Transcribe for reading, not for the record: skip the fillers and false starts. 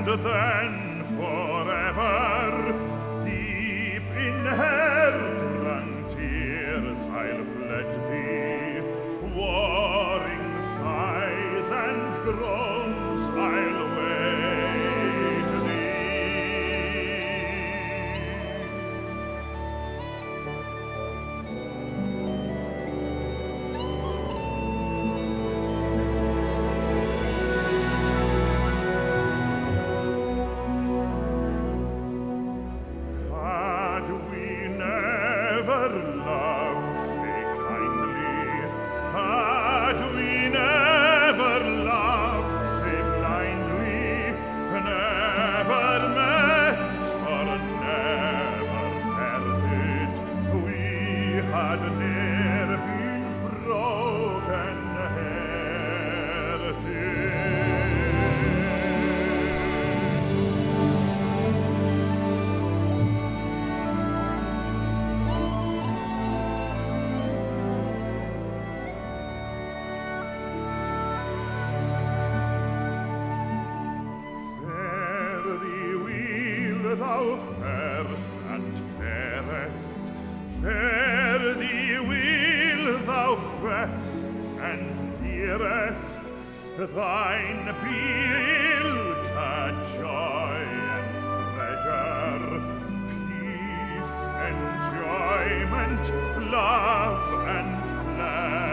then forever, deep in hair-drunk tears, I'll pledge thee, warring sighs and groans, I'll wait thee. Had we never loved say kindly, had we never loved say blindly, never met or never parted, we had ne'er been broken hearted. Fare thee weel, thou fairest and fairest, fare thee weel, thou best and dearest, thine be ilka joy and treasure, peace, enjoyment, love and pleasure.